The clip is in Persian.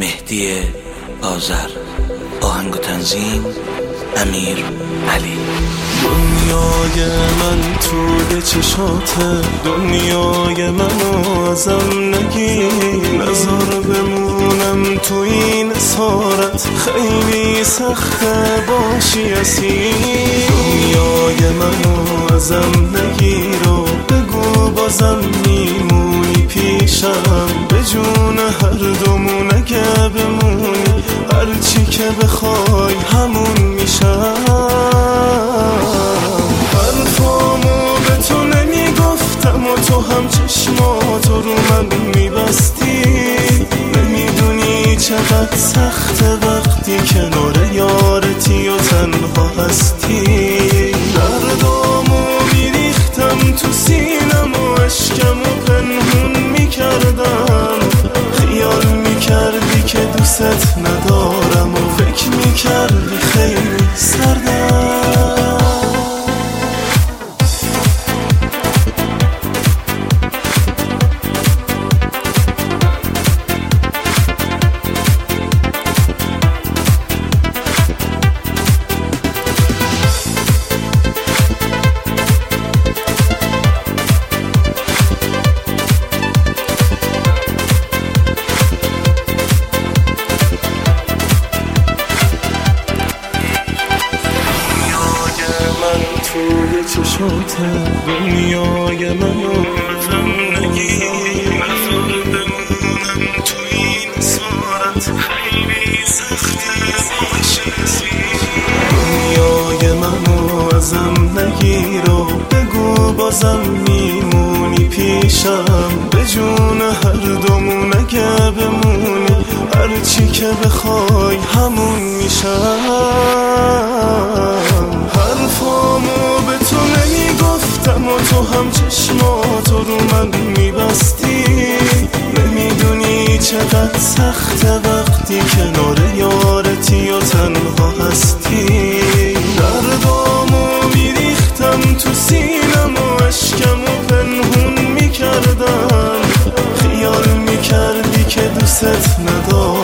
مهدی آذر. آهنگ و تنظیم امیر علی. دنیای من توی چشاته، دنیای منو ازم نگیر، نذار بمونم تو این اسارت، خیلی سخته باشی اسیر. دنیای منو ازم نگیر و بگو بازم میمونی پیشم، به جون هر دومون اگه بمونی، هرچی که بخوای همون میشم. حرفامو به تو نمیگفتم و تو هم چشماتو رو من میبستی، نمیدونی چقدر سخته وقتی کنار یارتی و تنها هستی. دردامو میریختم تو سینم و عشقمو پنهون میکردم، خیال میکردی که دوست ندارم و فکر میکردی خیلی سردم. توی چشاته، دنیای منو ازم نگیر، نذار بمونم تو این اسارت، خیلی سخته باشی اسیر. دنیای منو ازم نگیر و بگو بازم میمونی پیشم، به جون هر دومون اگه بمونی، هرچی که بخوای همون میشم. حرفامو به تو نمیگفتم و تو هم چشماتو رو من میبستی، نمیدونی چقدر سخته وقتی کنار یارتی و تنها هستی. دردامو میریختم تو سینم و عشقمو پنهون میکردم، خیال میکردی که دوست ندارم